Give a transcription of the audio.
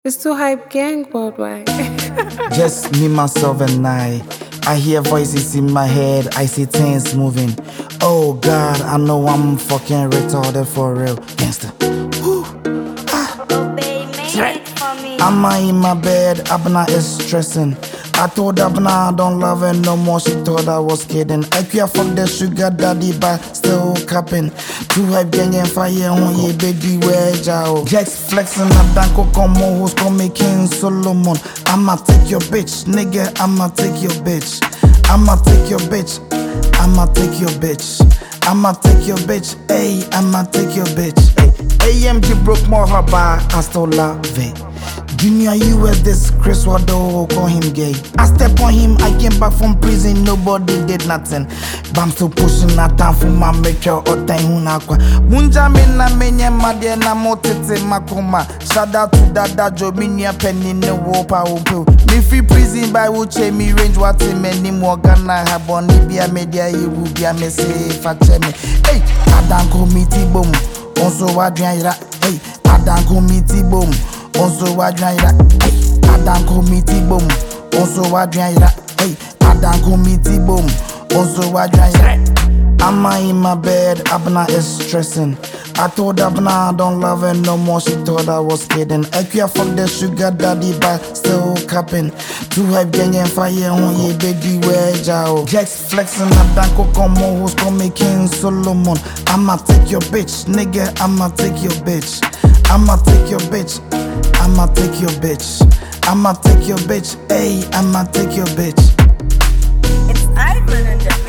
It's too hype gang worldwide. Just me, myself, and I. I hear voices in my head, I see things moving. Oh God, I know I'm fucking retarded for real. Gangsta. I'm in my bed, Abna is stressing. I told Abna I don't love her no more, she thought I was kidding. I can't fuck the sugar daddy, but still capping. Too hype gang and fire on ye baby, where Jao. Jax flexing, I danko come on, who's call me King Solomon. I'ma take your bitch, nigga, I'ma take your bitch. I'ma take your bitch, I'ma take your bitch. I'ma take your bitch, ayy, I'ma take your bitch. Ay. AMG broke more her bar, I still love it. Junior, you were this Chris Wado, call him gay. I step on him, I came back from prison, nobody did nothing. But I'm still pushing that time for my mature or time hunakwa. Munja mena menye madye na motete makoma. Shout out to Dada Joe, minya penny no wopa upu. Me free prison by uche me range what many more Ghana have on Libya media you will be a message for me. Hey, Adanko miti boom, also wadra. Hey, Adanko miti boom. Also wadra, hey, Adanko miti boom. Also wadra, hey, Adanko miti boom. Also wadra. I'ma in my bed, Abna is stressing. I told Abna I don't love her no more, she thought I was kidding. I can't fuck the sugar daddy, but still capping. Too hype gang and fire on ye baby, where Jao. Jax flexing, I danko come on, who's call me King Solomon. I'ma take your bitch, nigga, I'ma take your bitch. I'ma take your bitch, I'ma take your bitch. I'ma take your bitch, ayy, I'ma take your bitch. It's Ivan and